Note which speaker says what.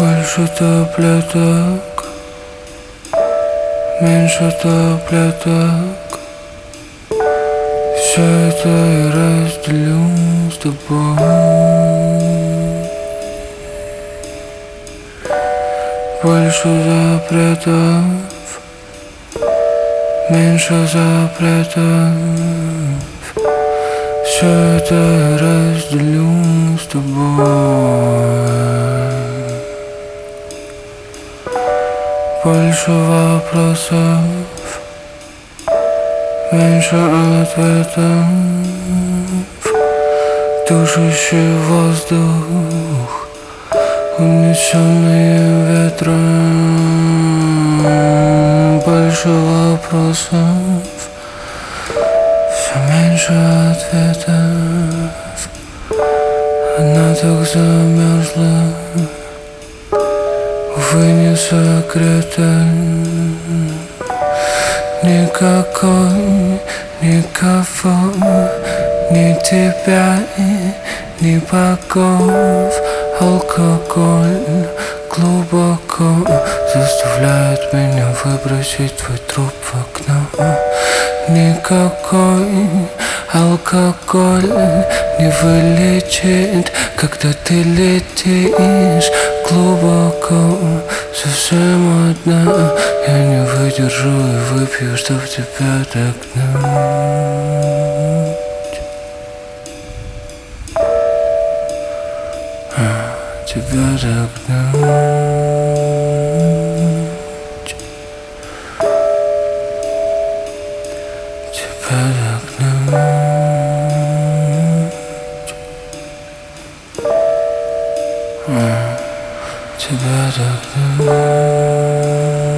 Speaker 1: Больше таблеток, меньше таблеток. Все это я разделю с тобой. Больше запретов, меньше запретов. Все это я разделю с тобой. Больше вопросов, меньше ответов. Душащий воздух, унесенный ветром. Больше вопросов, все меньше ответов. Она так замерзла, увы, не согрета. Никакой, никого, ни тебя, ни богов. Алкоголь глубоко заставляет меня выбросить твой труп в окно. Никакой алкоголь не вылечит, когда ты летишь глубоко, совсем одна. Я не выдержу и выпью, чтоб тебя догнать. Тебя догнать. Тебя догнать. Тебя догнать.